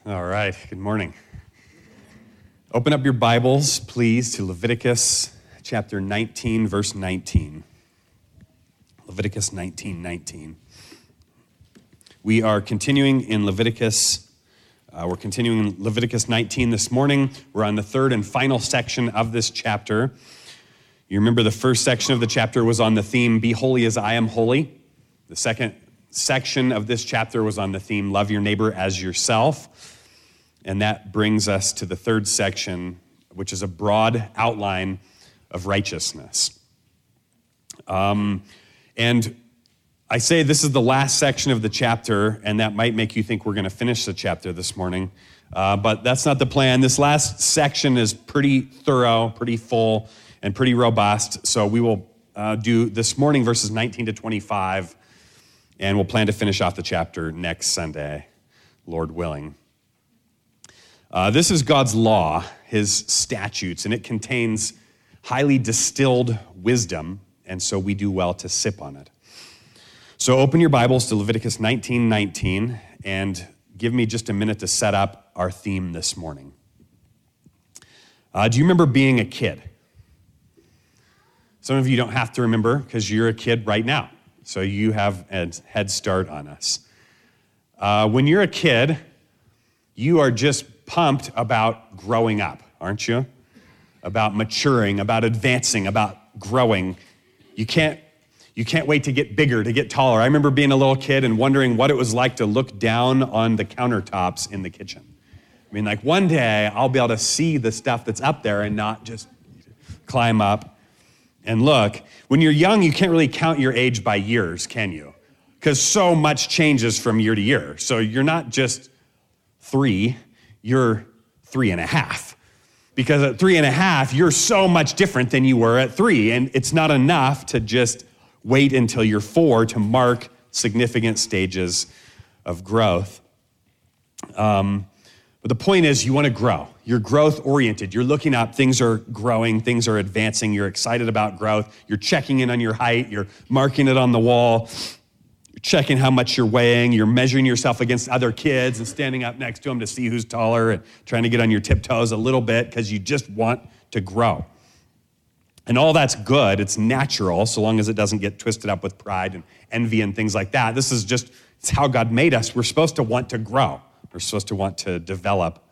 All right, good morning. Open up your Bibles, please, to Leviticus chapter 19, verse 19. Leviticus 19:19. We are continuing in Leviticus. We're continuing in Leviticus 19 this morning. We're on the third and final section of this chapter. You remember the first section of the chapter was on the theme, Be holy as I am holy. The second section of this chapter was on the theme, Love your neighbor as yourself. And that brings us to the third section, which is a broad outline of righteousness. And I say this is the last section of the chapter, and that might make you think we're going to finish the chapter this morning. But that's not the plan. This last section is pretty thorough, pretty full, and pretty robust. So we will do this morning verses 19 to 25, and we'll plan to finish off the chapter next Sunday, Lord willing. This is God's law, his statutes, and it contains highly distilled wisdom, and so we do well to sip on it. So open your Bibles to Leviticus 19:19, and give me just a minute to set up our theme this morning. Do you remember being a kid? Some of you don't have to remember because you're a kid right now, so you have a head start on us. When you're a kid, you are just pumped about growing up, aren't you? About maturing, about advancing, about growing. You can't wait to get bigger, to get taller. I remember being a little kid and wondering what it was like to look down on the countertops in the kitchen. I mean, like one day I'll be able to see the stuff that's up there and not just climb up and look. When you're young, you can't really count your age by years, can you? Because so much changes from year to year. So you're not just 3, you're 3.5. Because at 3.5, you're so much different than you were at 3. And it's not enough to just wait until you're 4 to mark significant stages of growth. But the point is, you want to grow. You're growth-oriented. You're looking up. Things are growing. Things are advancing. You're excited about growth. You're checking in on your height. You're marking it on the wall. You're checking how much you're weighing. You're measuring yourself against other kids and standing up next to them to see who's taller and trying to get on your tiptoes a little bit because you just want to grow. And all that's good. It's natural, so long as it doesn't get twisted up with pride and envy and things like that. This is just, it's how God made us. We're supposed to want to grow. We're supposed to want to develop.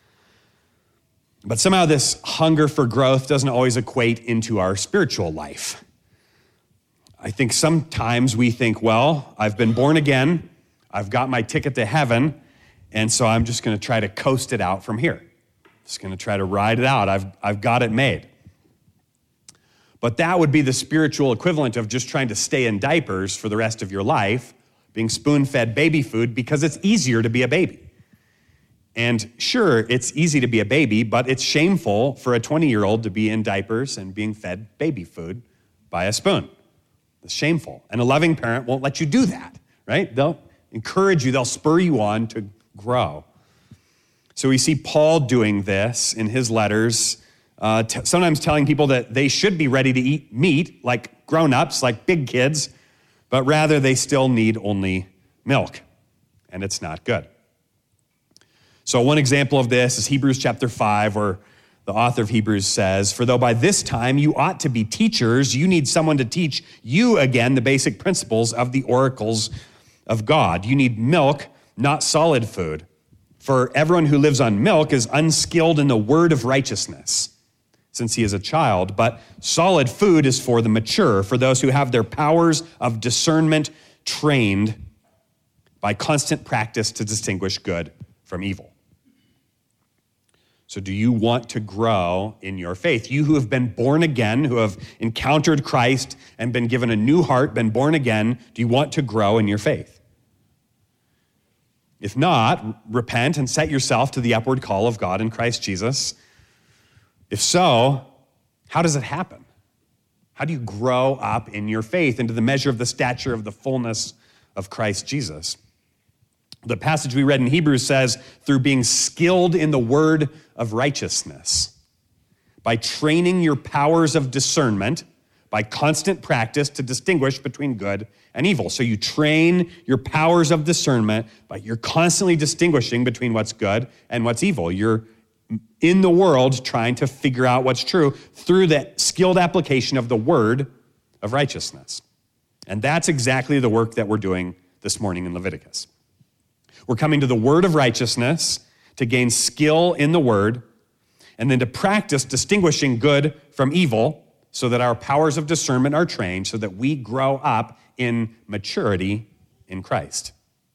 But somehow this hunger for growth doesn't always equate into our spiritual life. I think sometimes we think, well, I've been born again, I've got my ticket to heaven, and so I'm just going to try to coast it out from here. Just going to try to ride it out. I've got it made. But that would be the spiritual equivalent of just trying to stay in diapers for the rest of your life, being spoon-fed baby food, because it's easier to be a baby. And sure, it's easy to be a baby, but it's shameful for a 20-year-old to be in diapers and being fed baby food by a spoon. It's shameful. And a loving parent won't let you do that, right? They'll encourage you, they'll spur you on to grow. So we see Paul doing this in his letters, sometimes telling people that they should be ready to eat meat, like grown-ups, like big kids, but rather they still need only milk, and it's not good. So one example of this is Hebrews chapter 5, where the author of Hebrews says, "For though by this time you ought to be teachers, you need someone to teach you again the basic principles of the oracles of God. You need milk, not solid food. For everyone who lives on milk is unskilled in the word of righteousness, since he is a child, but solid food is for the mature, for those who have their powers of discernment trained by constant practice to distinguish good from evil." So do you want to grow in your faith? You who have been born again, who have encountered Christ and been given a new heart, been born again, do you want to grow in your faith? If not, repent and set yourself to the upward call of God in Christ Jesus. If so, how does it happen? How do you grow up in your faith into the measure of the stature of the fullness of Christ Jesus? The passage we read in Hebrews says, through being skilled in the word of righteousness, by training your powers of discernment, by constant practice to distinguish between good and evil. So you train your powers of discernment, but you're constantly distinguishing between what's good and what's evil. You're in the world trying to figure out what's true through the skilled application of the word of righteousness. And that's exactly the work that we're doing this morning in Leviticus. We're coming to the word of righteousness to gain skill in the word, and then to practice distinguishing good from evil so that our powers of discernment are trained so that we grow up in maturity in Christ.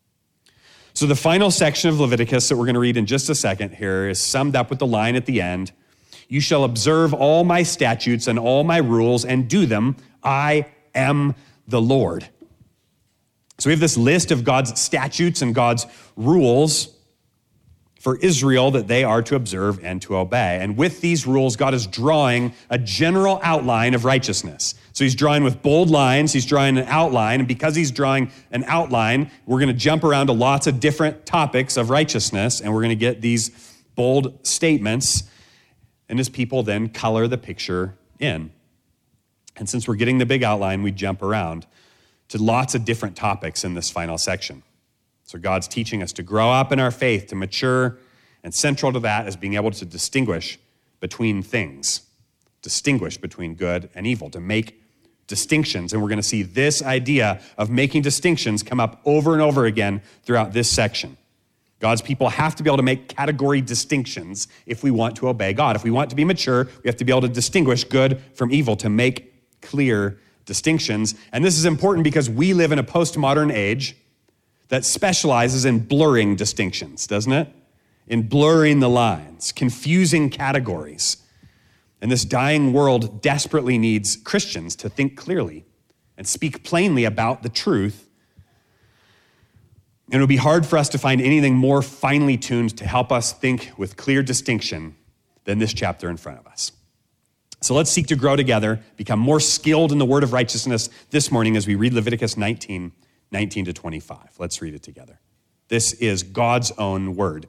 So the final section of Leviticus that we're going to read in just a second here is summed up with the line at the end, "You shall observe all my statutes and all my rules and do them. I am the Lord." So we have this list of God's statutes and God's rules for Israel that they are to observe and to obey. And with these rules, God is drawing a general outline of righteousness. So he's drawing with bold lines, he's drawing an outline, and because he's drawing an outline, we're going to jump around to lots of different topics of righteousness, and we're going to get these bold statements, and his people then color the picture in. And since we're getting the big outline, we jump around to lots of different topics in this final section. So God's teaching us to grow up in our faith, to mature, and central to that is being able to distinguish between things, distinguish between good and evil, to make distinctions. And we're going to see this idea of making distinctions come up over and over again throughout this section. God's people have to be able to make category distinctions if we want to obey God. If we want to be mature, we have to be able to distinguish good from evil, to make clear distinctions. And this is important because we live in a postmodern age that specializes in blurring distinctions, doesn't it? In blurring the lines, confusing categories. And this dying world desperately needs Christians to think clearly and speak plainly about the truth. And it would be hard for us to find anything more finely tuned to help us think with clear distinction than this chapter in front of us. So let's seek to grow together, become more skilled in the word of righteousness this morning as we read Leviticus 19 to 25. Let's read it together. This is God's own word.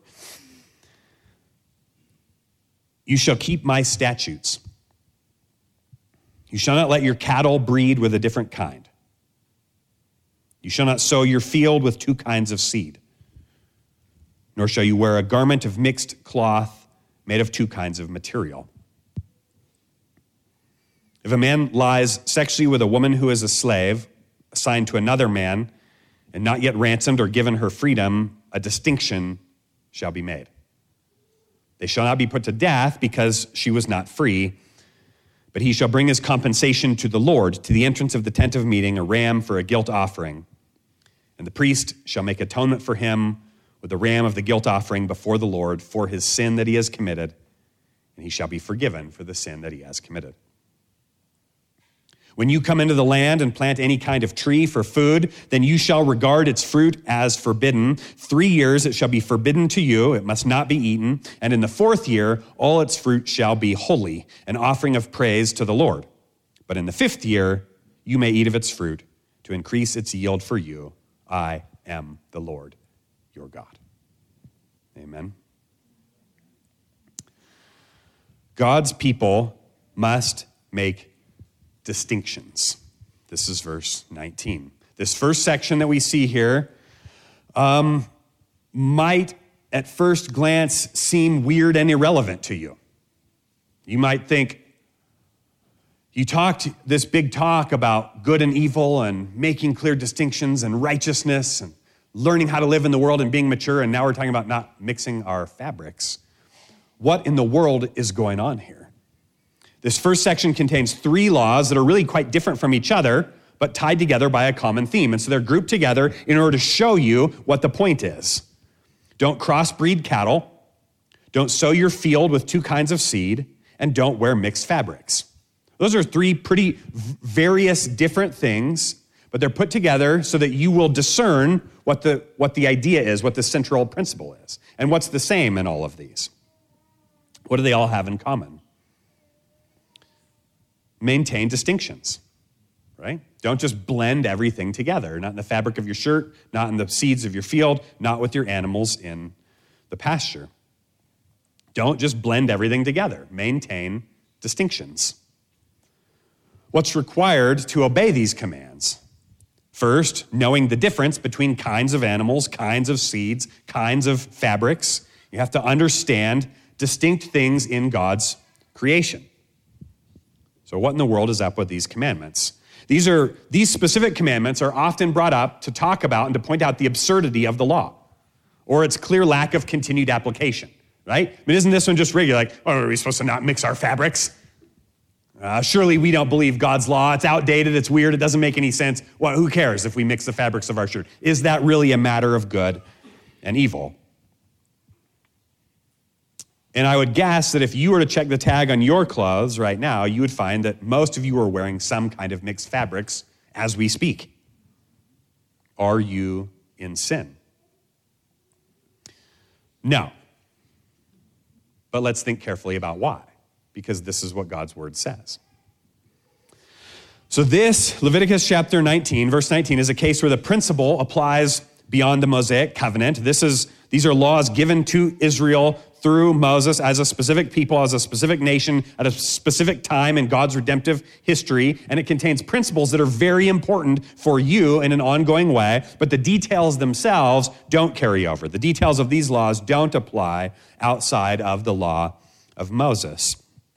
"You shall keep my statutes. You shall not let your cattle breed with a different kind. You shall not sow your field with two kinds of seed. Nor shall you wear a garment of mixed cloth made of two kinds of material. If a man lies sexually with a woman who is a slave, assigned to another man, and not yet ransomed or given her freedom, a distinction shall be made. They shall not be put to death because she was not free, but he shall bring his compensation to the Lord, to the entrance of the tent of meeting, a ram for a guilt offering. And the priest shall make atonement for him with the ram of the guilt offering before the Lord for his sin that he has committed, and he shall be forgiven for the sin that he has committed. When you come into the land and plant any kind of tree for food, then you shall regard its fruit as forbidden. 3 years it shall be forbidden to you, it must not be eaten. And in the 4th year, all its fruit shall be holy, an offering of praise to the Lord. But in the 5th year, you may eat of its fruit to increase its yield for you. I am the Lord, your God." Amen. God's people must make distinctions. This is verse 19. This first section that we see here might at first glance seem weird and irrelevant to you. You might think, you talked this big talk about good and evil and making clear distinctions and righteousness and learning how to live in the world and being mature, and now we're talking about not mixing our fabrics. What in the world is going on here? This first section contains 3 laws that are really quite different from each other, but tied together by a common theme. And so they're grouped together in order to show you what the point is. Don't crossbreed cattle, don't sow your field with 2 kinds of seed, and don't wear mixed fabrics. Those are 3 pretty various different things, but they're put together so that you will discern what the idea is, what the central principle is, and what's the same in all of these. What do they all have in common? Maintain distinctions, right? Don't just blend everything together, not in the fabric of your shirt, not in the seeds of your field, not with your animals in the pasture. Don't just blend everything together. Maintain distinctions. What's required to obey these commands? First, knowing the difference between kinds of animals, kinds of seeds, kinds of fabrics. You have to understand distinct things in God's creation. So what in the world is up with these commandments? These specific commandments are often brought up to talk about and to point out the absurdity of the law or its clear lack of continued application, right? I mean, isn't this one just regular? Like, oh, are we supposed to not mix our fabrics? Surely we don't believe God's law. It's outdated. It's weird. It doesn't make any sense. Well, who cares if we mix the fabrics of our shirt? Is that really a matter of good and evil? And I would guess that if you were to check the tag on your clothes right now, you would find that most of you are wearing some kind of mixed fabrics as we speak. Are you in sin? No. But let's think carefully about why, because this is what God's word says. So this, Leviticus chapter 19, verse 19, is a case where the principle applies beyond the Mosaic covenant. These are laws given to Israel through Moses as a specific people, as a specific nation, at a specific time in God's redemptive history, and it contains principles that are very important for you in an ongoing way, but the details themselves don't carry over. The details of these laws don't apply outside of the law of Moses.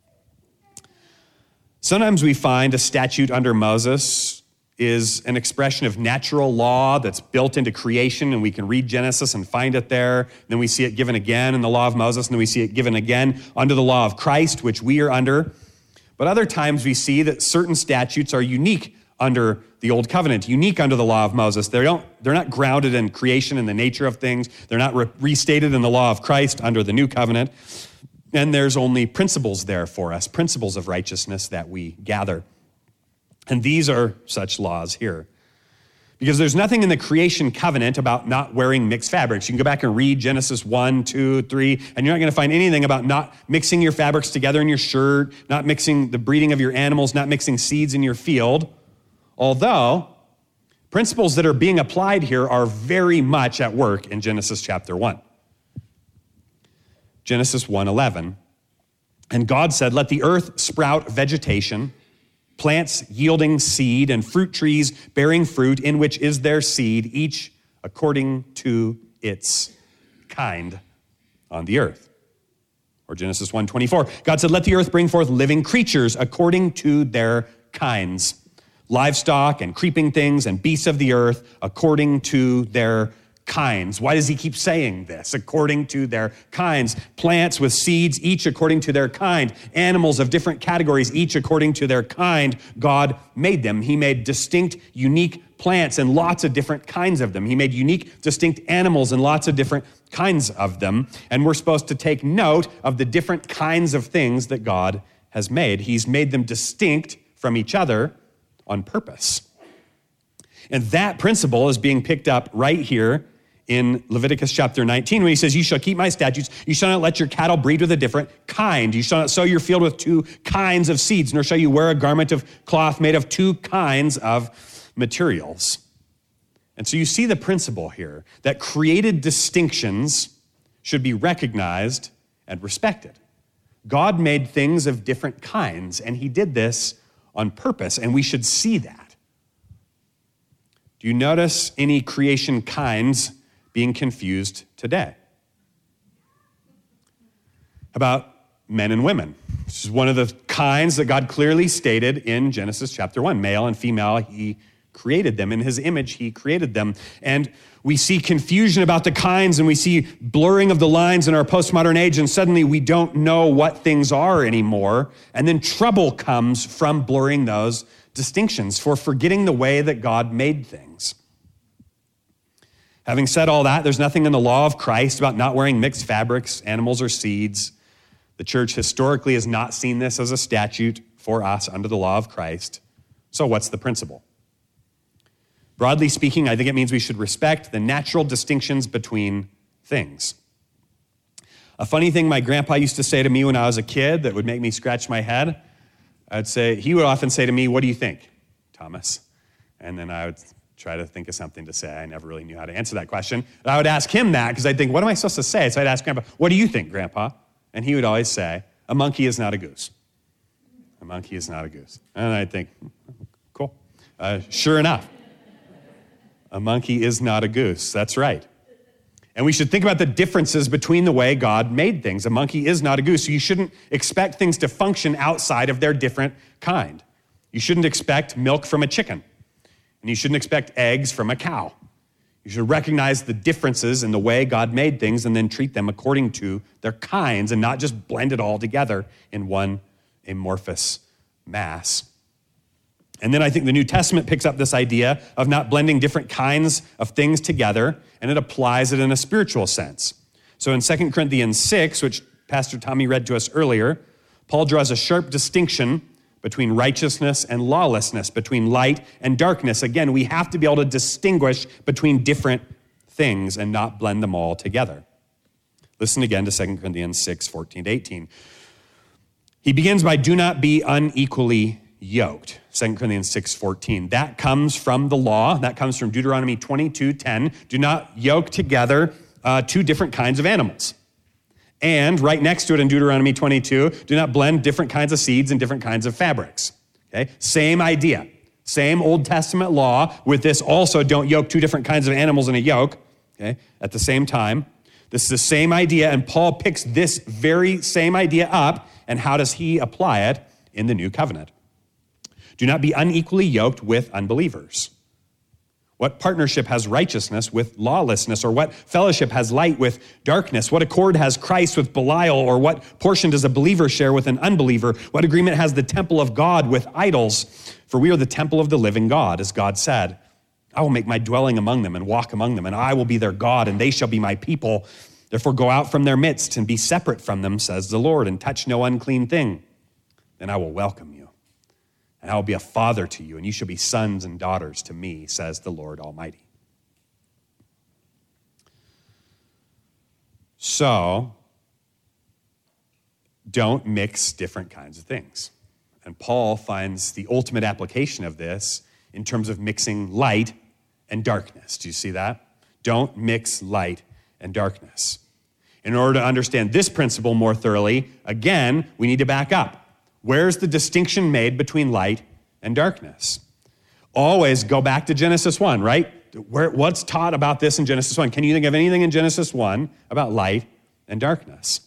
Sometimes we find a statute under Moses is an expression of natural law that's built into creation, and we can read Genesis and find it there. Then we see it given again in the law of Moses, and then we see it given again under the law of Christ, which we are under. But other times we see that certain statutes are unique under the Old Covenant, unique under the law of Moses. They're not grounded in creation and the nature of things. They're not restated in the law of Christ under the New Covenant. And there's only principles there for us, principles of righteousness that we gather. And these are such laws here. Because there's nothing in the creation covenant about not wearing mixed fabrics. You can go back and read Genesis 1, 2, 3, and you're not going to find anything about not mixing your fabrics together in your shirt, not mixing the breeding of your animals, not mixing seeds in your field. Although, principles that are being applied here are very much at work in Genesis chapter 1. Genesis 1:11. And God said, "Let the earth sprout vegetation, plants yielding seed, and fruit trees bearing fruit, in which is their seed, each according to its kind on the earth." Or Genesis 1:24. God said, "Let the earth bring forth living creatures according to their kinds, livestock and creeping things and beasts of the earth according to their kinds." Why does he keep saying this? According to their kinds. Plants with seeds, each according to their kind. Animals of different categories, each according to their kind. God made them. He made distinct, unique plants and lots of different kinds of them. He made unique, distinct animals and lots of different kinds of them. And we're supposed to take note of the different kinds of things that God has made. He's made them distinct from each other on purpose. And that principle is being picked up right here in Leviticus chapter 19, when he says, "You shall keep my statutes. You shall not let your cattle breed with a different kind. You shall not sow your field with two kinds of seeds, nor shall you wear a garment of cloth made of two kinds of materials." And so you see the principle here that created distinctions should be recognized and respected. God made things of different kinds, and he did this on purpose, and we should see that. Do you notice any creation kinds being confused today? About men and women. This is one of the kinds that God clearly stated in Genesis chapter 1. Male and female, he created them. In his image, he created them. And we see confusion about the kinds, and we see blurring of the lines in our postmodern age, and suddenly we don't know what things are anymore. And then trouble comes from blurring those distinctions, for forgetting the way that God made things. Having said all that, there's nothing in the law of Christ about not wearing mixed fabrics, animals, or seeds. The church historically has not seen this as a statute for us under the law of Christ. So what's the principle? Broadly speaking, I think it means we should respect the natural distinctions between things. A funny thing my grandpa used to say to me when I was a kid that would make me scratch my head, he would often say to me, "What do you think, Thomas?" And then I would try to think of something to say. I never really knew how to answer that question. But I would ask him that because I'd think, what am I supposed to say? So I'd ask Grandpa, "What do you think, Grandpa?" And he would always say, "A monkey is not a goose." monkey is not a goose. And I think, cool. Sure enough, a monkey is not a goose. That's right. And we should think about the differences between the way God made things. A monkey is not a goose, so you shouldn't expect things to function outside of their different kind. You shouldn't expect milk from a chicken, and you shouldn't expect eggs from a cow. You should recognize the differences in the way God made things and then treat them according to their kinds and not just blend it all together in one amorphous mass. And then I think the New Testament picks up this idea of not blending different kinds of things together, and it applies it in a spiritual sense. So in 2 Corinthians 6, which Pastor Tommy read to us earlier, Paul draws a sharp distinction between righteousness and lawlessness, between light and darkness. Again, we have to be able to distinguish between different things and not blend them all together. Listen again to 2 Corinthians 6, 14-18. He begins by, do not be unequally yoked. 2 Corinthians 6:14. That comes from the law. That comes from Deuteronomy 22:10. Do not yoke together two different kinds of animals. And right next to it in Deuteronomy 22, do not blend different kinds of seeds and different kinds of fabrics. Okay? Same idea. Same Old Testament law with this also, don't yoke two different kinds of animals in a yoke. Okay? At the same time. This is the same idea, and Paul picks this very same idea up, and how does he apply it in the New Covenant? Do not be unequally yoked with unbelievers. What partnership has righteousness with lawlessness? Or what fellowship has light with darkness? What accord has Christ with Belial? Or what portion does a believer share with an unbeliever? What agreement has the temple of God with idols? For we are the temple of the living God, as God said. I will make my dwelling among them and walk among them, and I will be their God, and they shall be my people. Therefore go out from their midst and be separate from them, says the Lord, and touch no unclean thing. Then I will welcome you. And I will be a father to you, and you shall be sons and daughters to me, says the Lord Almighty. So, don't mix different kinds of things. And Paul finds the ultimate application of this in terms of mixing light and darkness. Do you see that? Don't mix light and darkness. In order to understand this principle more thoroughly, again, we need to back up. Where's the distinction made between light and darkness? Always go back to Genesis 1, right? What's taught about this in Genesis 1? Can you think of anything in Genesis 1 about light and darkness?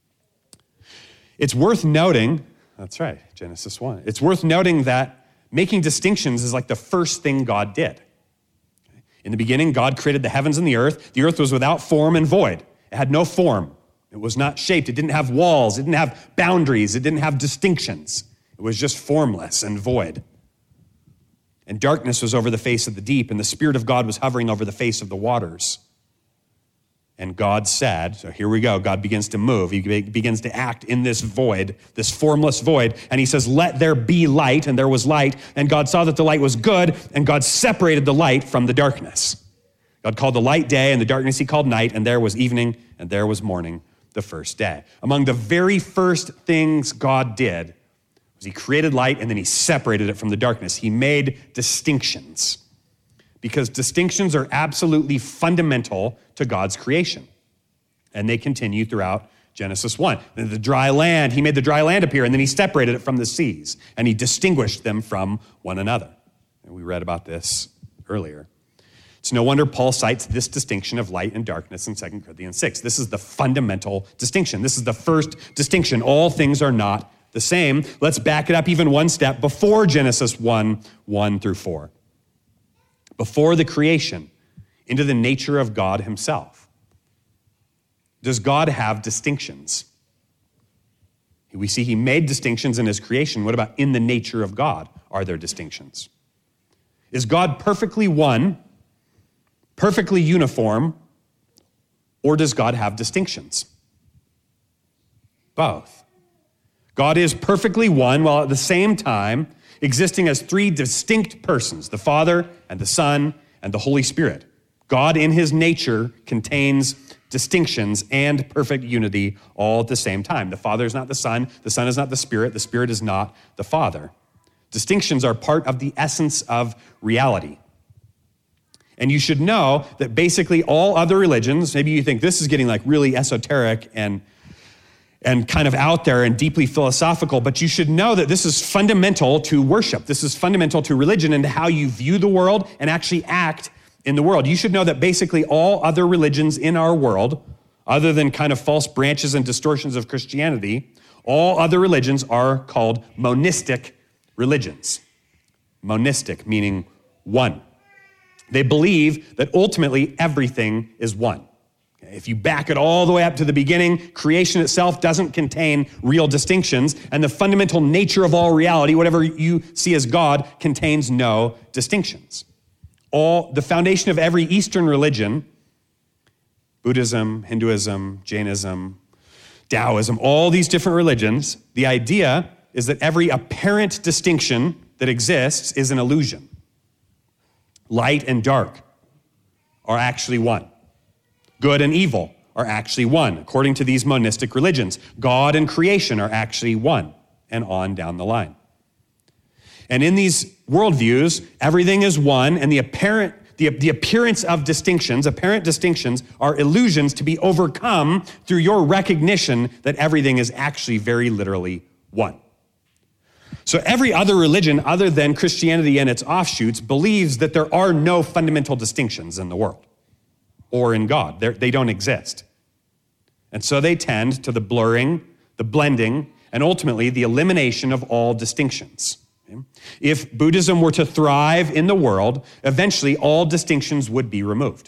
It's worth noting, that's right, Genesis 1. It's worth noting that making distinctions is like the first thing God did. In the beginning, God created the heavens and the earth. The earth was without form and void. It had no form. It was not shaped. It didn't have walls. It didn't have boundaries. It didn't have distinctions. It was just formless and void. And darkness was over the face of the deep, and the Spirit of God was hovering over the face of the waters. And God said, so here we go, God begins to move. He begins to act in this void, this formless void, and he says, let there be light, and there was light. And God saw that the light was good, and God separated the light from the darkness. God called the light day, and the darkness he called night, and there was evening, and there was morning, the first day. Among the very first things God did was he created light, and then he separated it from the darkness. He made distinctions, because distinctions are absolutely fundamental to God's creation. And they continue throughout Genesis 1. The dry land, he made the dry land appear, and then he separated it from the seas, and he distinguished them from one another. And we read about this earlier. It's no wonder Paul cites this distinction of light and darkness in 2 Corinthians 6. This is the fundamental distinction. This is the first distinction. All things are not the same. Let's back it up even one step before Genesis 1:1-4. Before the creation, into the nature of God himself. Does God have distinctions? We see he made distinctions in his creation. What about in the nature of God? Are there distinctions? Is God perfectly one, perfectly uniform, or does God have distinctions? Both. God is perfectly one, while at the same time existing as three distinct persons, the Father and the Son and the Holy Spirit. God in his nature contains distinctions and perfect unity all at the same time. The Father is not the Son is not the Spirit is not the Father. Distinctions are part of the essence of reality. And you should know that basically all other religions, maybe you think this is getting like really esoteric and and kind of out there and deeply philosophical, but you should know that this is fundamental to worship. This is fundamental to religion and to how you view the world and actually act in the world. You should know that basically all other religions in our world, other than kind of false branches and distortions of Christianity, all other religions are called monistic religions. Monistic, meaning one. They believe that ultimately everything is one. If you back it all the way up to the beginning, creation itself doesn't contain real distinctions, and the fundamental nature of all reality, whatever you see as God, contains no distinctions. The foundation of every Eastern religion, Buddhism, Hinduism, Jainism, Taoism, all these different religions, the idea is that every apparent distinction that exists is an illusion. Light and dark are actually one. Good and evil are actually one, according to these monistic religions. God and creation are actually one, and on down the line. And in these worldviews, everything is one, and the appearance of distinctions, apparent distinctions, are illusions to be overcome through your recognition that everything is actually very literally one. So every other religion other than Christianity and its offshoots believes that there are no fundamental distinctions in the world or in God. They don't exist. And so they tend to the blurring, the blending, and ultimately the elimination of all distinctions. If Buddhism were to thrive in the world, eventually all distinctions would be removed.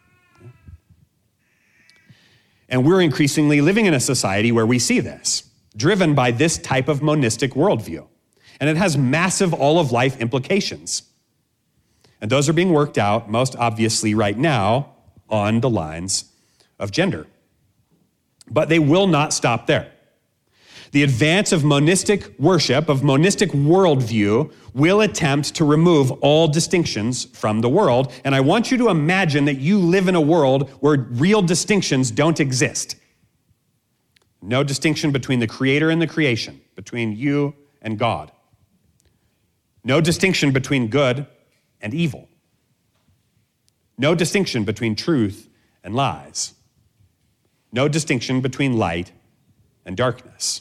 And we're increasingly living in a society where we see this, driven by this type of monistic worldview. And it has massive all-of-life implications. And those are being worked out most obviously right now on the lines of gender. But they will not stop there. The advance of monistic worship, of monistic worldview, will attempt to remove all distinctions from the world. And I want you to imagine that you live in a world where real distinctions don't exist. No distinction between the creator and the creation, between you and God. No distinction between good and evil. No distinction between truth and lies. No distinction between light and darkness.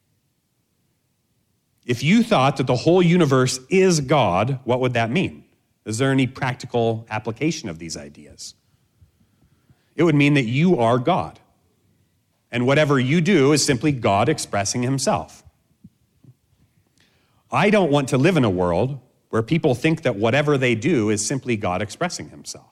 If you thought that the whole universe is God, what would that mean? Is there any practical application of these ideas? It would mean that you are God. And whatever you do is simply God expressing himself. I don't want to live in a world where people think that whatever they do is simply God expressing himself.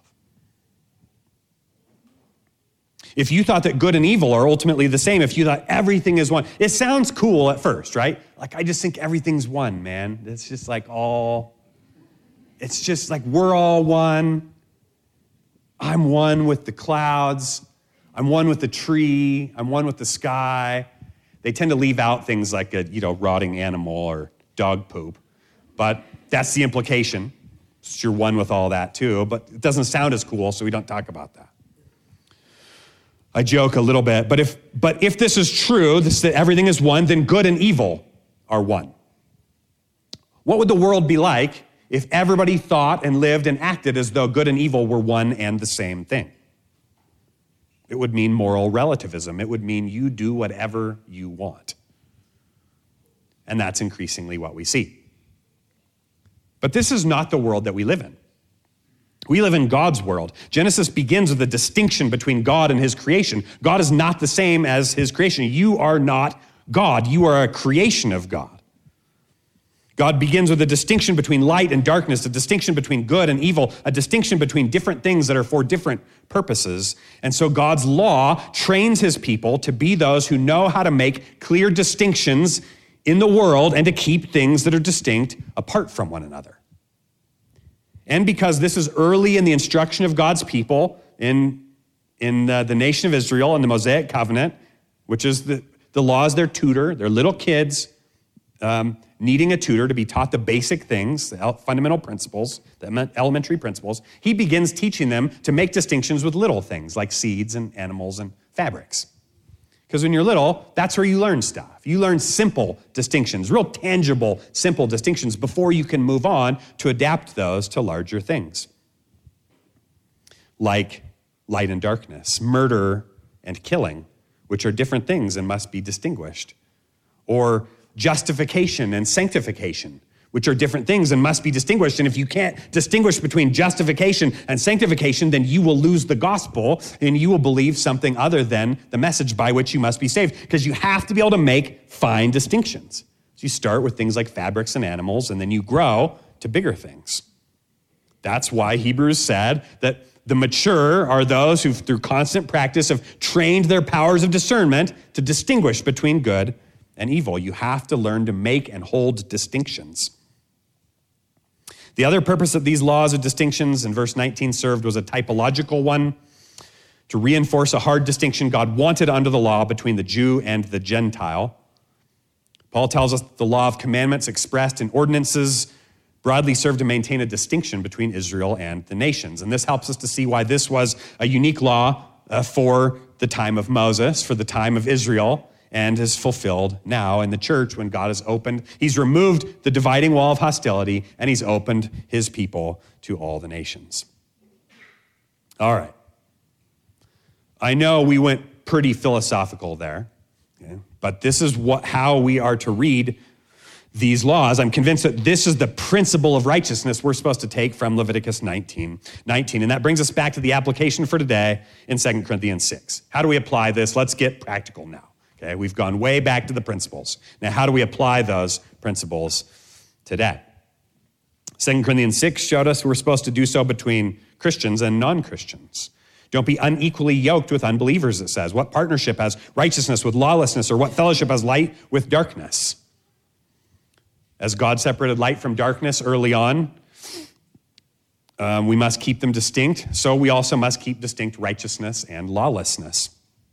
If you thought that good and evil are ultimately the same, if you thought everything is one, it sounds cool at first, right? Like, I just think everything's one, man. It's just like it's just like we're all one. I'm one with the clouds. I'm one with the tree. I'm one with the sky. They tend to leave out things like a, rotting animal or dog poop, but that's the implication. You're one with all that too, but it doesn't sound as cool, so we don't talk about that. I joke a little bit, but if this is true, that everything is one, then good and evil are one. What would the world be like if everybody thought and lived and acted as though good and evil were one and the same thing? It would mean moral relativism. It would mean you do whatever you want. And that's increasingly what we see. But this is not the world that we live in. We live in God's world. Genesis begins with a distinction between God and his creation. God is not the same as his creation. You are not God. You are a creation of God. God begins with a distinction between light and darkness, a distinction between good and evil, a distinction between different things that are for different purposes. And so God's law trains his people to be those who know how to make clear distinctions in the world and to keep things that are distinct apart from one another. And because this is early in the instruction of God's people in the nation of Israel and the Mosaic covenant, which is the law is their tutor, their little kids needing a tutor to be taught the basic things, the fundamental principles, the elementary principles, he begins teaching them to make distinctions with little things like seeds and animals and fabrics. Because when you're little, that's where you learn stuff. You learn simple distinctions, real tangible, simple distinctions before you can move on to adapt those to larger things. Like light and darkness, murder and killing, which are different things and must be distinguished. Or justification and sanctification, which are different things and must be distinguished. And if you can't distinguish between justification and sanctification, then you will lose the gospel and you will believe something other than the message by which you must be saved, because you have to be able to make fine distinctions. So you start with things like fabrics and animals, and then you grow to bigger things. That's why Hebrews said that the mature are those who, through constant practice, have trained their powers of discernment to distinguish between good and evil. You have to learn to make and hold distinctions. The other purpose of these laws of distinctions in verse 19 served was a typological one, to reinforce a hard distinction God wanted under the law between the Jew and the Gentile. Paul tells us that the law of commandments expressed in ordinances broadly served to maintain a distinction between Israel and the nations. And this helps us to see why this was a unique law for the time of Moses, for the time of Israel, and is fulfilled now in the church when God has opened. He's removed the dividing wall of hostility, and he's opened his people to all the nations. All right. I know we went pretty philosophical there, okay? But this is how we are to read these laws. I'm convinced that this is the principle of righteousness we're supposed to take from Leviticus 19. And that brings us back to the application for today in 2 Corinthians 6. How do we apply this? Let's get practical now. Okay, we've gone way back to the principles. Now, how do we apply those principles today? 2 Corinthians 6 showed us we're supposed to do so between Christians and non-Christians. Don't be unequally yoked with unbelievers, it says. What partnership has righteousness with lawlessness, or what fellowship has light with darkness? As God separated light from darkness early on, we must keep them distinct. So we also must keep distinct righteousness and lawlessness.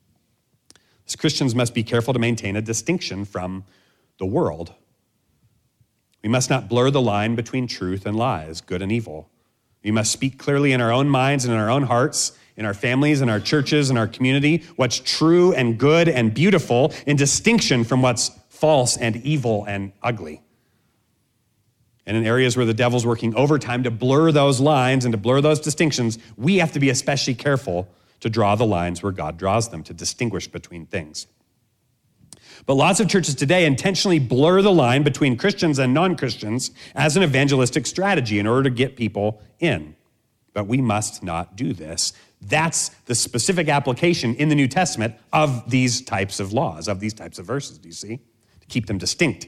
As Christians must be careful to maintain a distinction from the world. We must not blur the line between truth and lies, good and evil. We must speak clearly in our own minds and in our own hearts, in our families, in our churches, in our community, what's true and good and beautiful, in distinction from what's false and evil and ugly. And in areas where the devil's working overtime to blur those lines and to blur those distinctions, we have to be especially careful to draw the lines where God draws them, to distinguish between things. But lots of churches today intentionally blur the line between Christians and non-Christians as an evangelistic strategy in order to get people in. But we must not do this. That's the specific application in the New Testament of these types of laws, of these types of verses, do you see? To keep them distinct.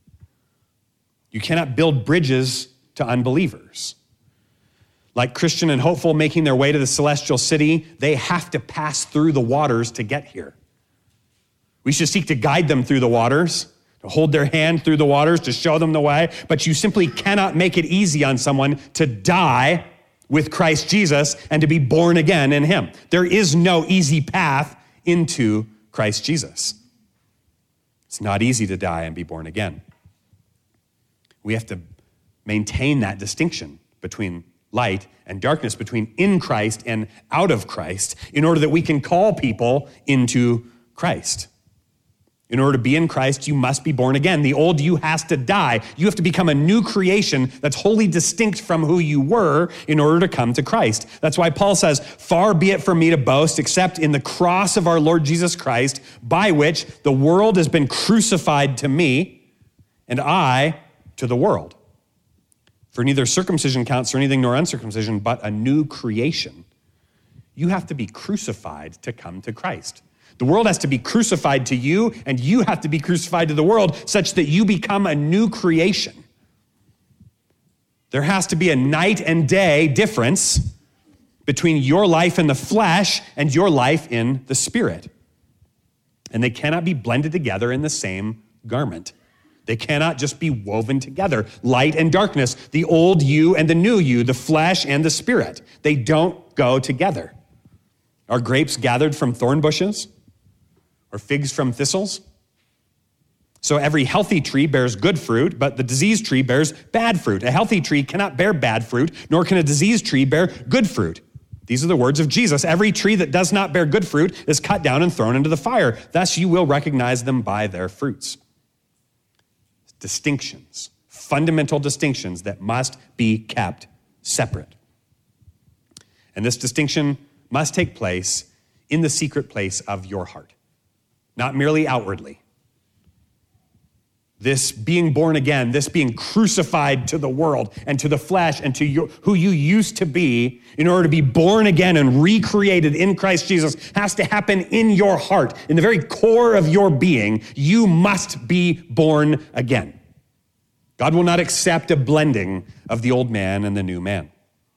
You cannot build bridges to unbelievers. Like Christian and hopeful making their way to the celestial city, they have to pass through the waters to get here. We should seek to guide them through the waters, to hold their hand through the waters, to show them the way, but you simply cannot make it easy on someone to die with Christ Jesus and to be born again in him. There is no easy path into Christ Jesus. It's not easy to die and be born again. We have to maintain that distinction between light and darkness, between in Christ and out of Christ, in order that we can call people into Christ. In order to be in Christ, you must be born again. The old you has to die. You have to become a new creation that's wholly distinct from who you were in order to come to Christ. That's why Paul says, "Far be it from me to boast except in the cross of our Lord Jesus Christ, by which the world has been crucified to me, and I to the world. For neither circumcision counts for anything nor uncircumcision, but a new creation." You have to be crucified to come to Christ. The world has to be crucified to you, and you have to be crucified to the world such that you become a new creation. There has to be a night and day difference between your life in the flesh and your life in the spirit. And they cannot be blended together in the same garment. They cannot just be woven together. Light and darkness, the old you and the new you, the flesh and the spirit. They don't go together. Are grapes gathered from thorn bushes or figs from thistles? So every healthy tree bears good fruit, but the diseased tree bears bad fruit. A healthy tree cannot bear bad fruit, nor can a diseased tree bear good fruit. These are the words of Jesus. Every tree that does not bear good fruit is cut down and thrown into the fire. Thus you will recognize them by their fruits. Distinctions, fundamental distinctions that must be kept separate. And this distinction must take place in the secret place of your heart. not merely outwardly. This being born again, this being crucified to the world and to the flesh and to who you used to be in order to be born again and recreated in Christ Jesus has to happen in your heart. In the very core of your being, you must be born again. God will not accept a blending of the old man and the new man.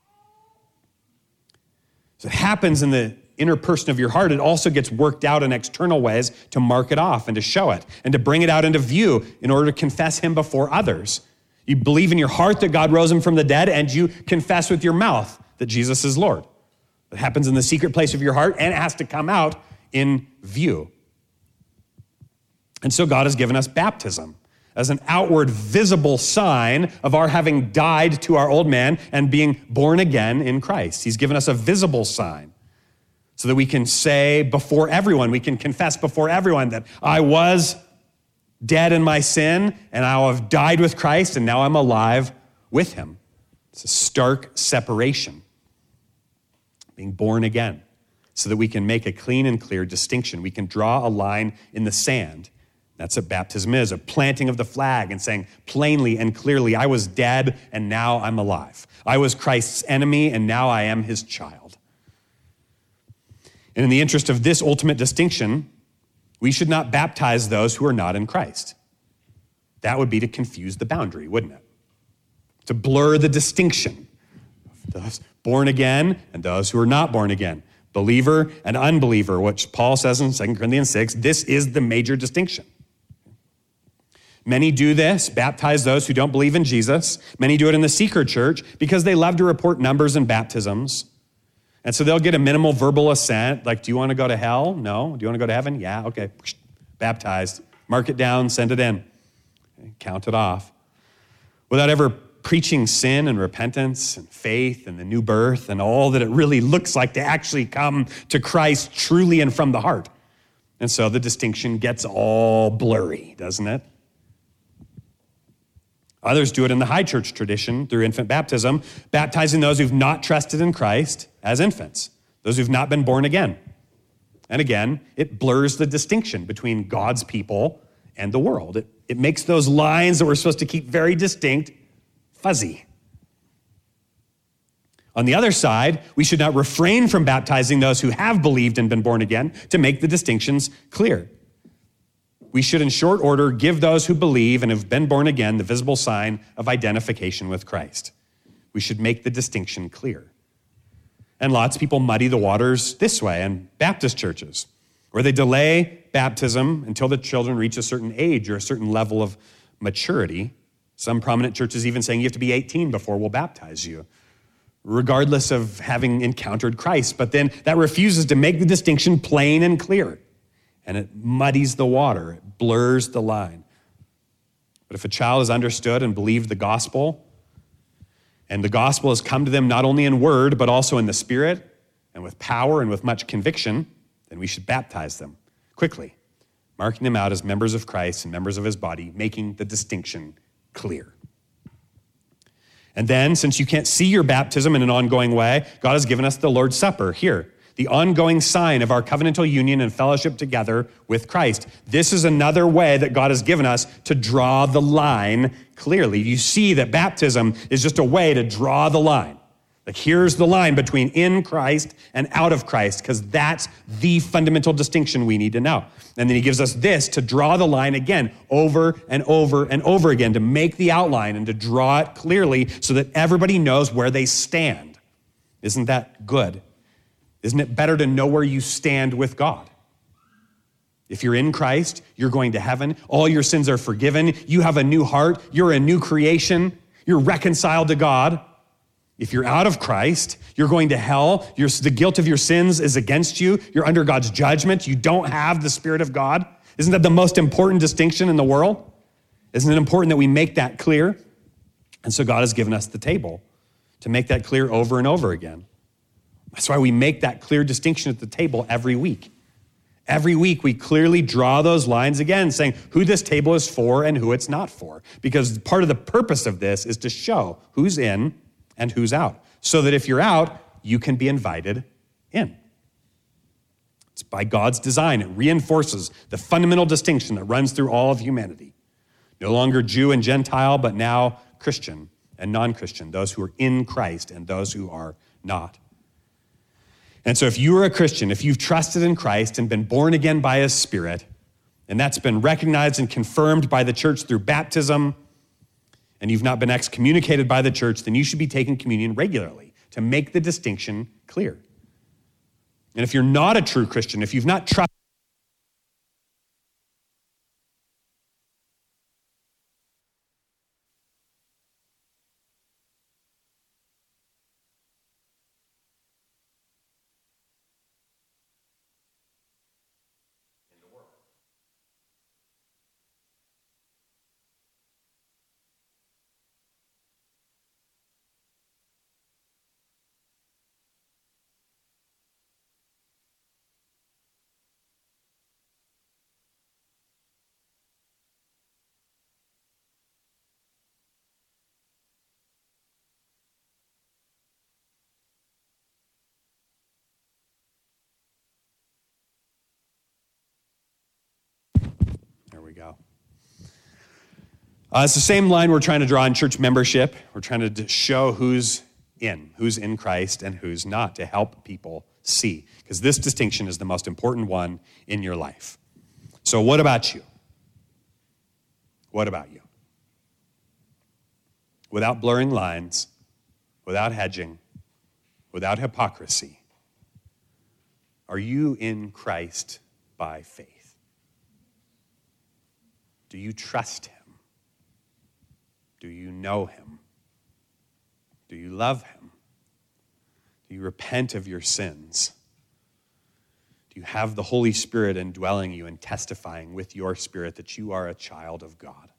So it happens in the inner person of your heart. It also gets worked out in external ways to mark it off and to show it and to bring it out into view in order to confess him before others. You believe in your heart that God rose him from the dead, and you confess with your mouth that Jesus is Lord. It happens in the secret place of your heart, and it has to come out in view. And so God has given us baptism as an outward visible sign of our having died to our old man and being born again in Christ. He's given us a visible sign so that we can say before everyone, we can confess before everyone that I was dead in my sin and I have died with Christ and now I'm alive with him. It's a stark separation, being born again, so that we can make a clean and clear distinction. We can draw a line in the sand. That's what baptism is, a planting of the flag and saying plainly and clearly, I was dead and now I'm alive. I was Christ's enemy and now I am his child. And in the interest of this ultimate distinction, we should not baptize those who are not in Christ. That would be to confuse the boundary, wouldn't it? To blur the distinction of those born again and those who are not born again. Believer and unbeliever, which Paul says in 2 Corinthians 6, this is the major distinction. Many do this, baptize those who don't believe in Jesus. Many do it in the seeker church because they love to report numbers and baptisms. And so they'll get a minimal verbal assent, like, do you want to go to hell? No. Do you want to go to heaven? Yeah, okay. Baptized. Mark it down, send it in. Count it off. Without ever preaching sin and repentance and faith and the new birth and all that it really looks like to actually come to Christ truly and from the heart. And so the distinction gets all blurry, doesn't it? Others do it in the high church tradition through infant baptism, baptizing those who've not trusted in Christ as infants, those who've not been born again. And again, it blurs the distinction between God's people and the world. It makes those lines that we're supposed to keep very distinct fuzzy. On the other side, we should not refrain from baptizing those who have believed and been born again to make the distinctions clear. We should, in short order, give those who believe and have been born again the visible sign of identification with Christ. We should make the distinction clear. And lots of people muddy the waters this way in Baptist churches, where they delay baptism until the children reach a certain age or a certain level of maturity. Some prominent churches even saying you have to be 18 before we'll baptize you, regardless of having encountered Christ. But then that refuses to make the distinction plain and clear. And it muddies the water, it blurs the line. But if a child has understood and believed the gospel, and the gospel has come to them not only in word, but also in the spirit, and with power and with much conviction, then we should baptize them quickly, marking them out as members of Christ and members of his body, making the distinction clear. And then, since you can't see your baptism in an ongoing way, God has given us the Lord's Supper here, the ongoing sign of our covenantal union and fellowship together with Christ. This is another way that God has given us to draw the line clearly. You see that baptism is just a way to draw the line. Like, here's the line between in Christ and out of Christ, because that's the fundamental distinction we need to know. And then he gives us this to draw the line again over and over and over again, to make the outline and to draw it clearly so that everybody knows where they stand. Isn't that good? Isn't it better to know where you stand with God? If you're in Christ, you're going to heaven. All your sins are forgiven. You have a new heart. You're a new creation. You're reconciled to God. If you're out of Christ, you're going to hell. The guilt of your sins is against you. You're under God's judgment. You don't have the Spirit of God. Isn't that the most important distinction in the world? Isn't it important that we make that clear? And so God has given us the table to make that clear over and over again. That's why we make that clear distinction at the table every week. Every week, we clearly draw those lines again, saying who this table is for and who it's not for. Because part of the purpose of this is to show who's in and who's out, so that if you're out, you can be invited in. It's by God's design. It reinforces the fundamental distinction that runs through all of humanity. No longer Jew and Gentile, but now Christian and non-Christian, those who are in Christ and those who are not. And so if you are a Christian, if you've trusted in Christ and been born again by his Spirit, and that's been recognized and confirmed by the church through baptism, and you've not been excommunicated by the church, then you should be taking communion regularly to make the distinction clear. And if you're not a true Christian, if you've not trusted, there we go. It's the same line we're trying to draw in church membership. We're trying to show who's in Christ and who's not, to help people see. Because this distinction is the most important one in your life. So what about you? What about you? Without blurring lines, without hedging, without hypocrisy, are you in Christ by faith? Do you trust him? Do you know him? Do you love him? Do you repent of your sins? Do you have the Holy Spirit indwelling you and testifying with your spirit that you are a child of God?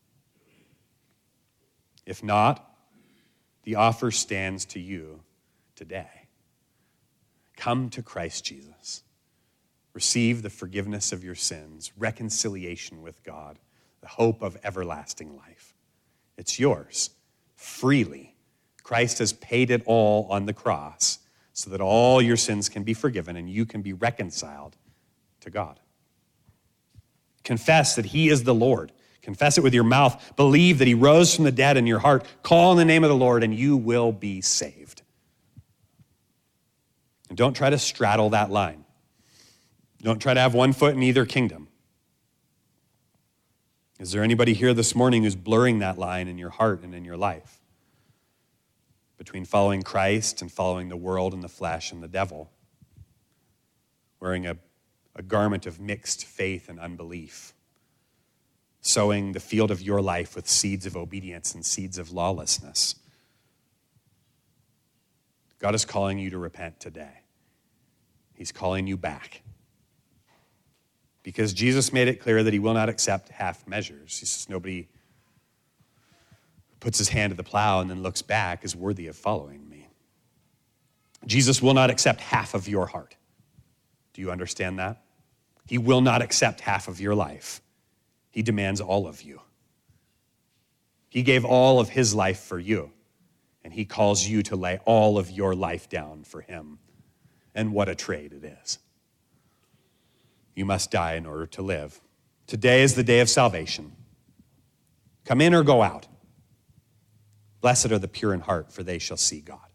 If not, the offer stands to you today. Come to Christ Jesus. Receive the forgiveness of your sins, reconciliation with God, the hope of everlasting life. It's yours, freely. Christ has paid it all on the cross so that all your sins can be forgiven and you can be reconciled to God. Confess that he is the Lord. Confess it with your mouth. Believe that he rose from the dead in your heart. Call on the name of the Lord and you will be saved. And don't try to straddle that line. Don't try to have one foot in either kingdom. Is there anybody here this morning who's blurring that line in your heart and in your life between following Christ and following the world and the flesh and the devil, wearing a garment of mixed faith and unbelief, sowing the field of your life with seeds of obedience and seeds of lawlessness? God is calling you to repent today. He's calling you back. Because Jesus made it clear that he will not accept half measures. He says nobody who puts his hand to the plow and then looks back is worthy of following me. Jesus will not accept half of your heart. Do you understand that? He will not accept half of your life. He demands all of you. He gave all of his life for you, and he calls you to lay all of your life down for him. And what a trade it is. You must die in order to live. Today is the day of salvation. Come in or go out. Blessed are the pure in heart, for they shall see God.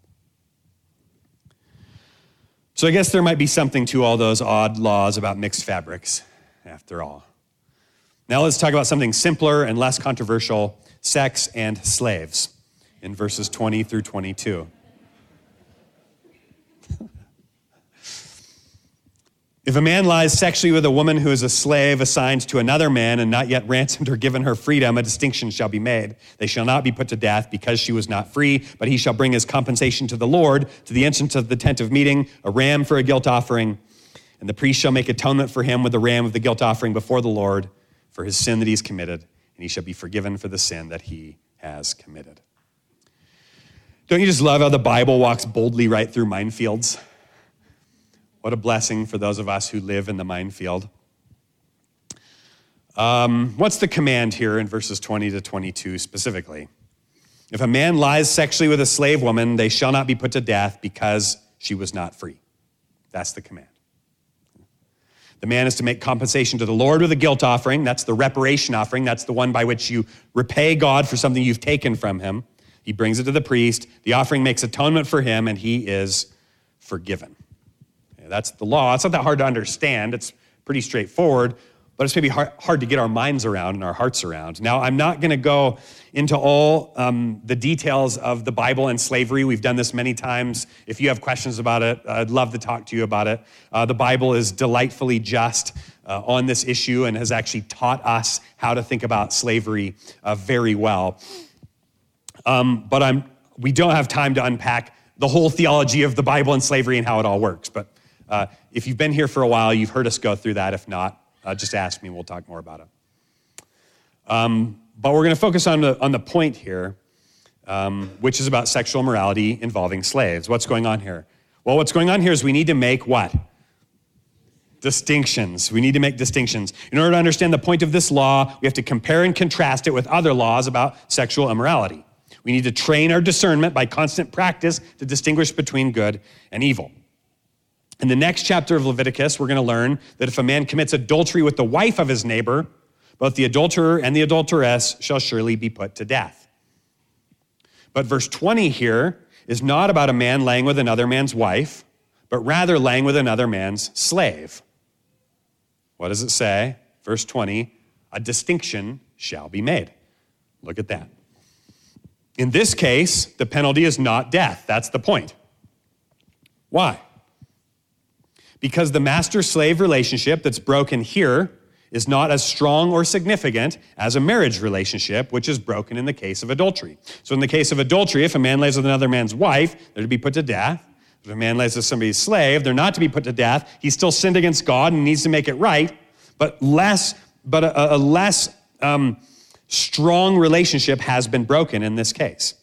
So I guess there might be something to all those odd laws about mixed fabrics, after all. Now let's talk about something simpler and less controversial, sex and slaves, in verses 20 through 22. If a man lies sexually with a woman who is a slave assigned to another man and not yet ransomed or given her freedom, a distinction shall be made. They shall not be put to death because she was not free, but he shall bring his compensation to the Lord, to the entrance of the tent of meeting, a ram for a guilt offering. And the priest shall make atonement for him with the ram of the guilt offering before the Lord for his sin that he's committed, and he shall be forgiven for the sin that he has committed. Don't you just love how the Bible walks boldly right through minefields? What a blessing for those of us who live in the minefield. What's the command here in verses 20 to 22 specifically? If a man lies sexually with a slave woman, they shall not be put to death because she was not free. That's the command. The man is to make compensation to the Lord with a guilt offering. That's the reparation offering. That's the one by which you repay God for something you've taken from him. He brings it to the priest. The offering makes atonement for him, and he is forgiven. Okay, that's the law. It's not that hard to understand. It's pretty straightforward, but it's maybe hard to get our minds around and our hearts around. Now, I'm not going to go into all the details of the Bible and slavery. We've done this many times. If you have questions about it, I'd love to talk to you about it. The Bible is delightfully just on this issue and has actually taught us how to think about slavery very well. But we don't have time to unpack the whole theology of the Bible and slavery and how it all works. But if you've been here for a while, you've heard us go through that. If not, just ask me, we'll talk more about it. But we're going to focus on the point here, which is about sexual morality involving slaves. What's going on here? Well, what's going on here is we need to make what? Distinctions. We need to make distinctions. In order to understand the point of this law, we have to compare and contrast it with other laws about sexual immorality. We need to train our discernment by constant practice to distinguish between good and evil. In the next chapter of Leviticus, we're going to learn that if a man commits adultery with the wife of his neighbor, both the adulterer and the adulteress shall surely be put to death. But verse 20 here is not about a man laying with another man's wife, but rather laying with another man's slave. What does it say? Verse 20, a distinction shall be made. Look at that. In this case, the penalty is not death. That's the point. Why? Because the master-slave relationship that's broken here is not as strong or significant as a marriage relationship, which is broken in the case of adultery. So in the case of adultery, if a man lays with another man's wife, they're to be put to death. If a man lays with somebody's slave, they're not to be put to death. He's still sinned against God and needs to make it right, but a less strong relationship has been broken in this case.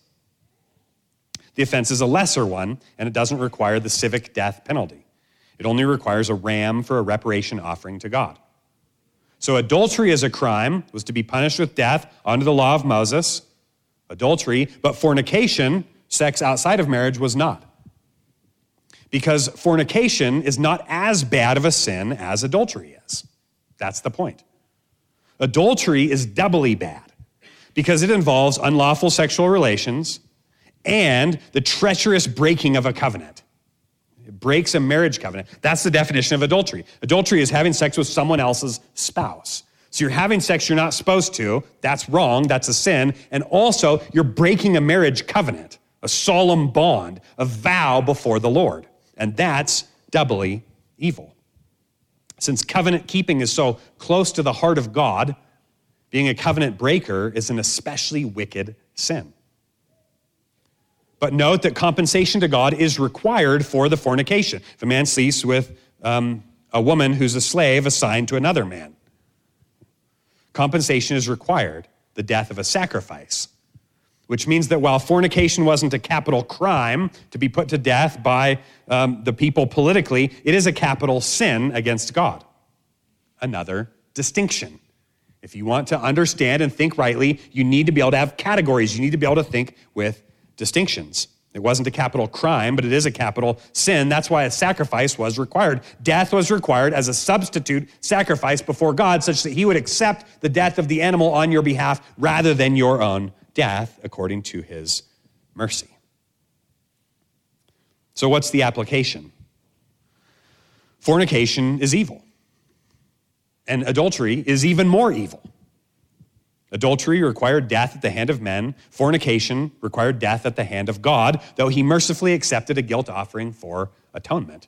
The offense is a lesser one, and it doesn't require the civic death penalty. It only requires a ram for a reparation offering to God. So adultery as a crime was to be punished with death under the law of Moses, adultery, but fornication, sex outside of marriage, was not. Because fornication is not as bad of a sin as adultery is. That's the point. Adultery is doubly bad because it involves unlawful sexual relations and the treacherous breaking of a covenant. It breaks a marriage covenant. That's the definition of adultery. Adultery is having sex with someone else's spouse. So you're having sex you're not supposed to. That's wrong. That's a sin. And also, you're breaking a marriage covenant, a solemn bond, a vow before the Lord. And that's doubly evil. Since covenant keeping is so close to the heart of God, being a covenant breaker is an especially wicked sin. But note that compensation to God is required for the fornication. If a man sleeps with a woman who's a slave assigned to another man, compensation is required, the death of a sacrifice, which means that while fornication wasn't a capital crime to be put to death by the people politically, it is a capital sin against God. Another distinction. If you want to understand and think rightly, you need to be able to have categories. You need to be able to think with distinctions. It wasn't a capital crime, but it is a capital sin. That's why a sacrifice was required. Death was required as a substitute sacrifice before God, such that he would accept the death of the animal on your behalf rather than your own death, according to his mercy. So what's the application? Fornication is evil. And adultery is even more evil. Adultery required death at the hand of men. Fornication required death at the hand of God, though he mercifully accepted a guilt offering for atonement.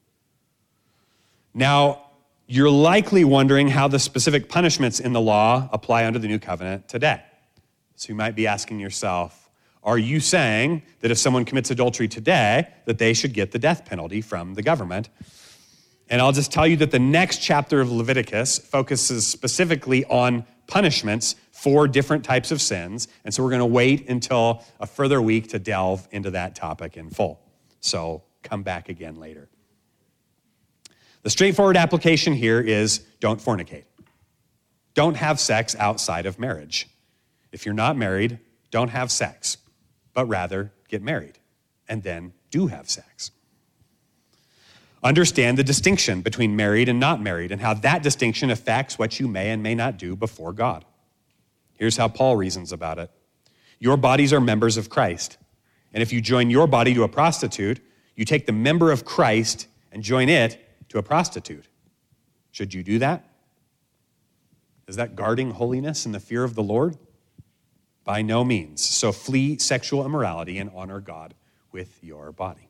Now, you're likely wondering how the specific punishments in the law apply under the new covenant today. So you might be asking yourself, are you saying that if someone commits adultery today, that they should get the death penalty from the government? And I'll just tell you that the next chapter of Leviticus focuses specifically on punishments for different types of sins. And so we're going to wait until a further week to delve into that topic in full. So come back again later. The straightforward application here is don't fornicate. Don't have sex outside of marriage. If you're not married, don't have sex, but rather get married and then do have sex. understand the distinction between married and not married and how that distinction affects what you may and may not do before God. Here's how Paul reasons about it. Your bodies are members of Christ. And if you join your body to a prostitute, you take the member of Christ and join it to a prostitute. Should you do that? Is that guarding holiness and the fear of the Lord? By no means. So flee sexual immorality and honor God with your body.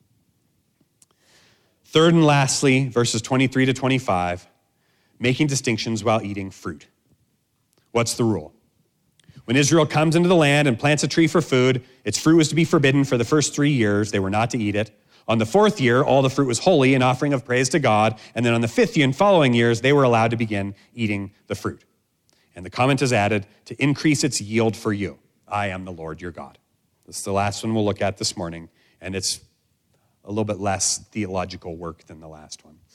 Third and lastly, verses 23 to 25, making distinctions while eating fruit. What's the rule? When Israel comes into the land and plants a tree for food, its fruit was to be forbidden for the first 3 years. They were not to eat it. On the 4th year, all the fruit was holy, an offering of praise to God. And then on the 5th year and following years, they were allowed to begin eating the fruit. And the comment is added, to increase its yield for you. I am the Lord your God. This is the last one we'll look at this morning, and it's a little bit less theological work than the last one.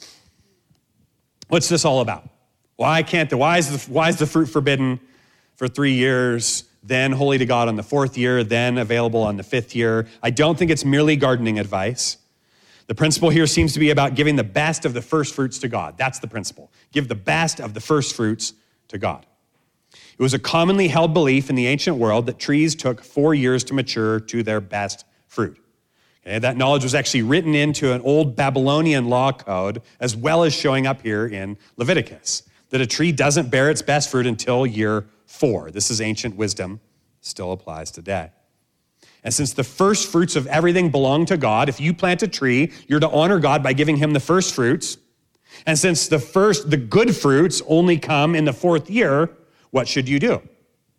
What's this all about? Why is the fruit forbidden for 3 years, then holy to God on the 4th year, then available on the 5th year? I don't think it's merely gardening advice. The principle here seems to be about giving the best of the first fruits to God. That's the principle. Give the best of the first fruits to God. It was a commonly held belief in the ancient world that trees took 4 years to mature to their best fruit. Okay, that knowledge was actually written into an old Babylonian law code, as well as showing up here in Leviticus, that a tree doesn't bear its best fruit until year 4. This is ancient wisdom, still applies today. And since the first fruits of everything belong to God, if you plant a tree, you're to honor God by giving him the first fruits. And since the good fruits only come in the 4th year, what should you do?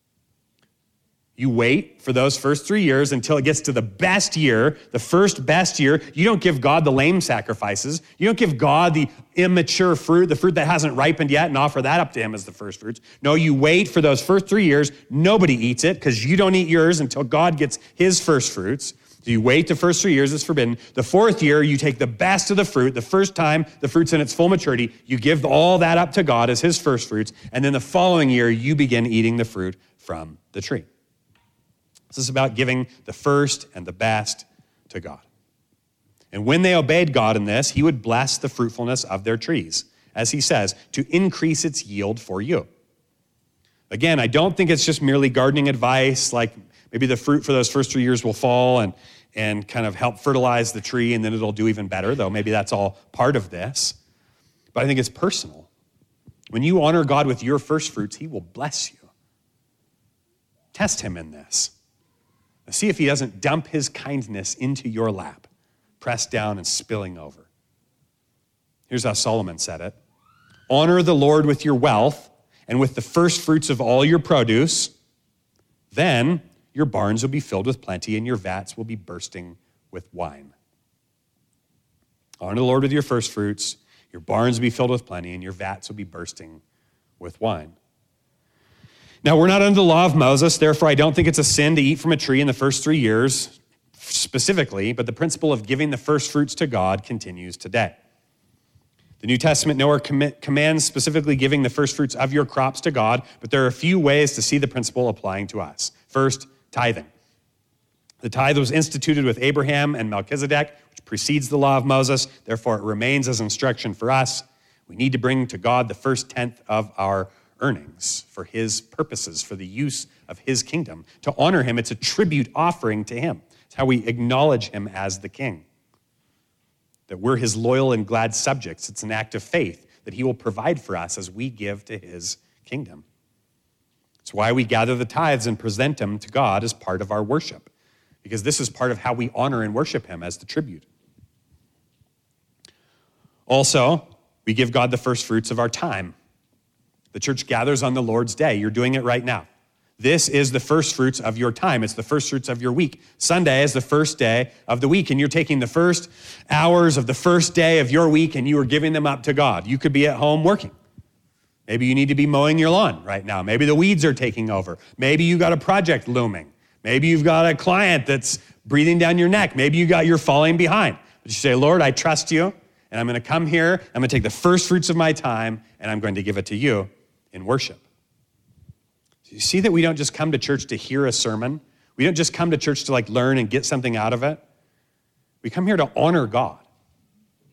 You wait for those first 3 years until it gets to the best year, the first best year. You don't give God the lame sacrifices. You don't give God the immature fruit, the fruit that hasn't ripened yet, and offer that up to him as the first fruits. No, you wait for those first 3 years. Nobody eats it because you don't eat yours until God gets his first fruits. So you wait the first 3 years, it's forbidden. The 4th year, you take the best of the fruit. The first time the fruit's in its full maturity, you give all that up to God as his first fruits. And then the following year, you begin eating the fruit from the tree. This is about giving the first and the best to God. And when they obeyed God in this, he would bless the fruitfulness of their trees, as he says, to increase its yield for you. Again, I don't think it's just merely gardening advice, like maybe the fruit for those first 3 years will fall and kind of help fertilize the tree, and then it'll do even better, though maybe that's all part of this. But I think it's personal. When you honor God with your first fruits, he will bless you. Test him in this. See if he doesn't dump his kindness into your lap, pressed down and spilling over. Here's how Solomon said it. Honor the Lord with your wealth and with the first fruits of all your produce. Then your barns will be filled with plenty and your vats will be bursting with wine. Honor the Lord with your first fruits. Your barns will be filled with plenty and your vats will be bursting with wine. Now, we're not under the law of Moses, therefore I don't think it's a sin to eat from a tree in the first 3 years specifically, but the principle of giving the first fruits to God continues today. The New Testament nowhere commands specifically giving the first fruits of your crops to God, but there are a few ways to see the principle applying to us. First, tithing. The tithe was instituted with Abraham and Melchizedek, which precedes the law of Moses, therefore it remains as instruction for us. We need to bring to God the first tenth of our earnings for his purposes, for the use of his kingdom. To honor him, it's a tribute offering to him. It's how we acknowledge him as the king. That we're his loyal and glad subjects. It's an act of faith that he will provide for us as we give to his kingdom. It's why we gather the tithes and present them to God as part of our worship, because this is part of how we honor and worship him as the tribute. Also, we give God the first fruits of our time. The church gathers on the Lord's Day. You're doing it right now. This is the first fruits of your time. It's the first fruits of your week. Sunday is the first day of the week, and you're taking the first hours of the first day of your week, and you are giving them up to God. You could be at home working. Maybe you need to be mowing your lawn right now. Maybe the weeds are taking over. Maybe you got a project looming. Maybe you've got a client that's breathing down your neck. Maybe you're falling behind. But you say, Lord, I trust you, and I'm going to come here. I'm going to take the first fruits of my time, and I'm going to give it to you in worship. You see that we don't just come to church to hear a sermon. We don't just come to church to learn and get something out of it. We come here to honor God.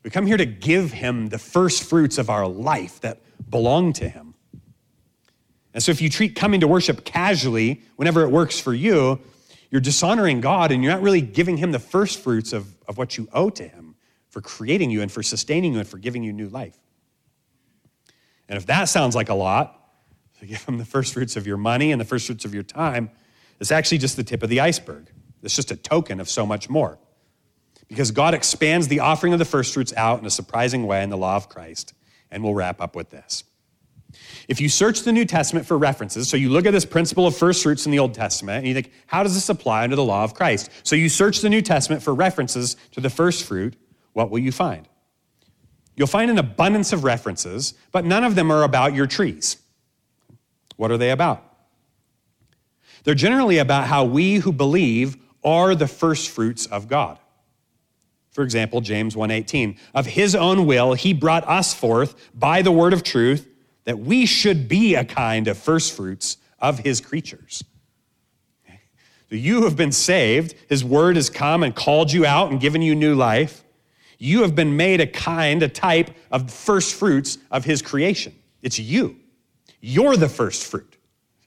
We come here to give him the first fruits of our life that belong to him. And so if you treat coming to worship casually, whenever it works for you, you're dishonoring God and you're not really giving him the first fruits of what you owe to him for creating you and for sustaining you and for giving you new life. And if that sounds like a lot, to give him the first fruits of your money and the first fruits of your time, it's actually just the tip of the iceberg. It's just a token of so much more. Because God expands the offering of the first fruits out in a surprising way in the law of Christ. And we'll wrap up with this. If you search the New Testament for references, so you look at this principle of first fruits in the Old Testament, and you think, how does this apply under the law of Christ? So you search the New Testament for references to the first fruit, what will you find? You'll find an abundance of references, but none of them are about your trees. What are they about? They're generally about how we who believe are the first fruits of God. For example, James 1:18, of his own will, he brought us forth by the word of truth, that we should be a kind of first fruits of his creatures. So you have been saved. His word has come and called you out and given you new life. You have been made a type of first fruits of his creation. It's you. You're the first fruit.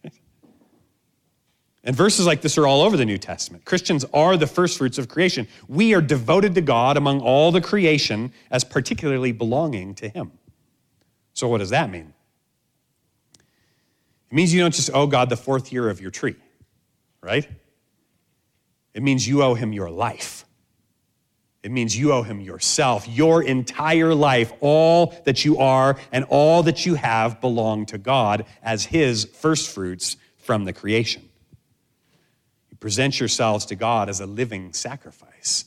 And verses like this are all over the New Testament. Christians are the first fruits of creation. We are devoted to God among all the creation as particularly belonging to him. So what does that mean? It means you don't just owe God the fourth year of your tree, right? It means you owe him your life. It means you owe him yourself. Your entire life, all that you are and all that you have belong to God as his first fruits from the creation. You present yourselves to God as a living sacrifice.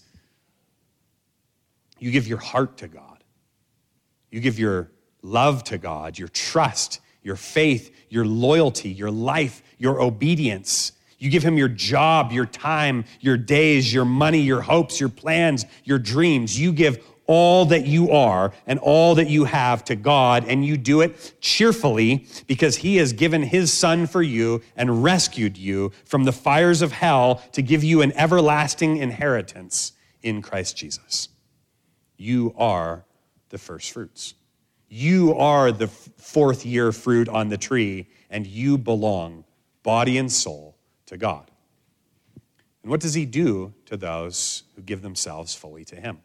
You give your heart to God. You give your love to God, your trust, your faith, your loyalty, your life, your obedience. You give him your job, your time, your days, your money, your hopes, your plans, your dreams. You give all that you are and all that you have to God, and you do it cheerfully because he has given his son for you and rescued you from the fires of hell to give you an everlasting inheritance in Christ Jesus. You are the first fruits. You are the fourth year fruit on the tree, and you belong, body and soul, to God. And what does he do to those who give themselves fully to him?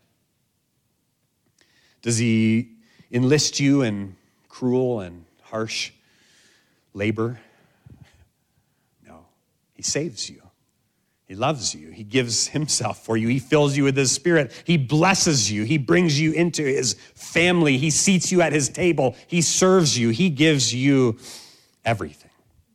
Does he enlist you in cruel and harsh labor? No. He saves you. He loves you. He gives himself for you. He fills you with his spirit. He blesses you. He brings you into his family. He seats you at his table. He serves you. He gives you everything.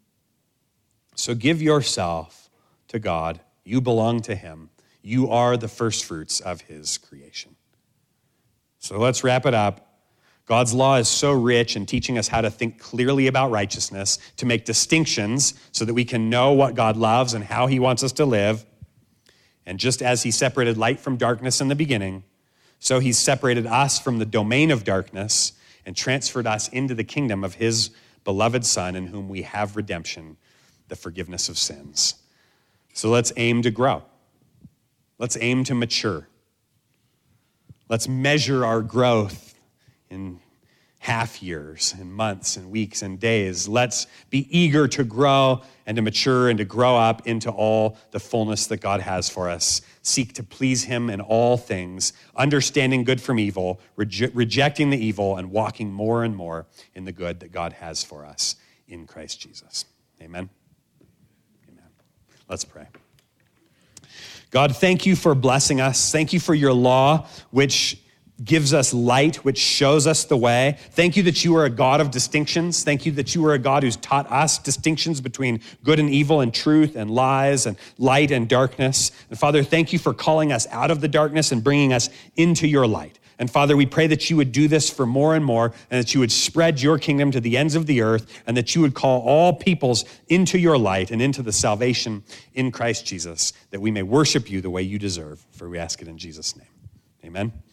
So give yourself to God. You belong to him. You are the first fruits of his creation. So let's wrap it up. God's law is so rich in teaching us how to think clearly about righteousness, to make distinctions so that we can know what God loves and how he wants us to live. And just as he separated light from darkness in the beginning, so he's separated us from the domain of darkness and transferred us into the kingdom of his beloved Son, in whom we have redemption, the forgiveness of sins. So let's aim to grow. Let's aim to mature. Let's measure our growth in half years and months and weeks and days. Let's be eager to grow and to mature and to grow up into all the fullness that God has for us. Seek to please him in all things, understanding good from evil, rejecting the evil, and walking more and more in the good that God has for us in Christ Jesus. Amen. Amen. Let's pray. God, thank you for blessing us. Thank you for your law, which gives us light, which shows us the way. Thank you that you are a God of distinctions. Thank you that you are a God who's taught us distinctions between good and evil and truth and lies and light and darkness. And Father, thank you for calling us out of the darkness and bringing us into your light. And Father, we pray that you would do this for more and more, and that you would spread your kingdom to the ends of the earth, and that you would call all peoples into your light and into the salvation in Christ Jesus, that we may worship you the way you deserve. For we ask it in Jesus' name. Amen.